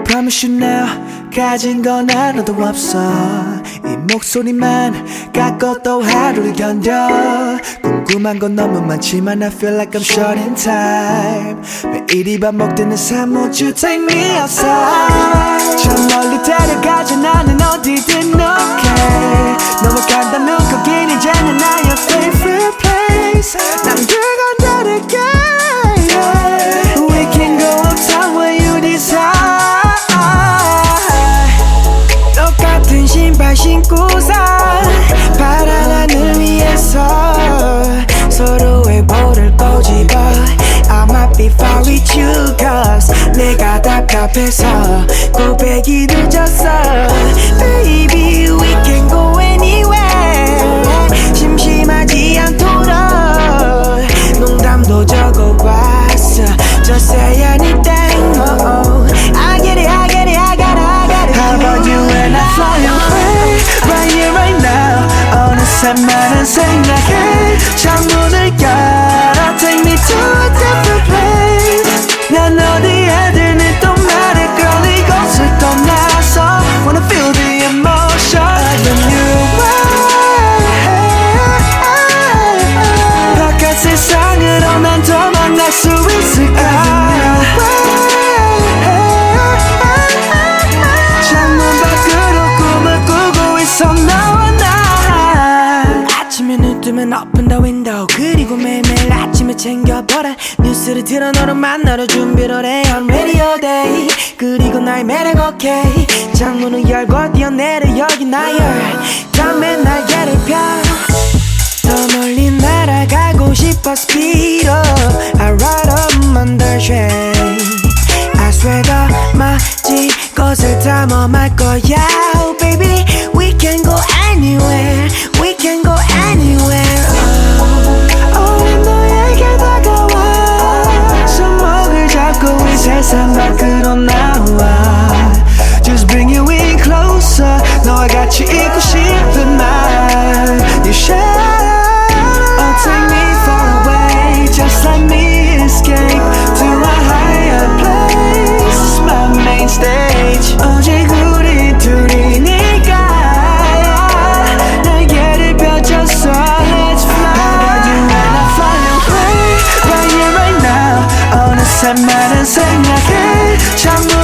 promise you now 가진 건 하나도 없어 이 목소리만 갖고 또 하루를 견뎌 궁금한 건 너무 많지만 I feel like I'm short in time 매일이 반복되는 삶 Won't you take me outside 저 멀리 데려가줘 나는 어디든 okay 너와 간다면 거긴 이제는 나의 favorite place 난 그건 다를게 We can go uptown where you desire 똑같은 신발 신고서 파란 하늘 위에서 서로의 볼을 꼬집어 I might be far with you cause 내가 답답해서 고백이 늦었어 Baby we can go anywhere 심심하지 않도록 농담도 적어봤어 Just say anything oh, oh. I get it I get it I got it I got it How about you and I fly away Right here right now 어느새 많은 생각에 창문을 열어 Take me to a different place 난 어디에 들니 또 말해 Girl 이곳을 떠나서 Wanna feel the emotion of the new way 바깥 세상으로 난 더 만날 수 있을까 창문 밖으로 꿈을 꾸고 있어 너와 나 아침에 눈 뜨면 open the window 그리고 매일매일 아침에 챙겨보라 뉴스를 틀어 너를 만나러 준비를 해 on radio day 그리고 나의 매력 okay 창문을 열고 뛰어내려 여기 나의 다음에 날개를 펴 더 멀리 날아가고 싶어 speed up I ride up under shade I swear 더 멋진 곳을 탐험할 거야 oh baby we can go anywhere we can go anywhere oh 너에게 다가와 손목을 잡고 이 세상 밖으로 나와 Just bring you in closer 너와 같이 있고 싶은 말 You share Oh take me far away Just let me escape To a higher place My main stage 오직 우리 둘이니까 날개를 펴줘서 Let's fly How about you and I fly away Right here right now 어느새 많은 생각에 잠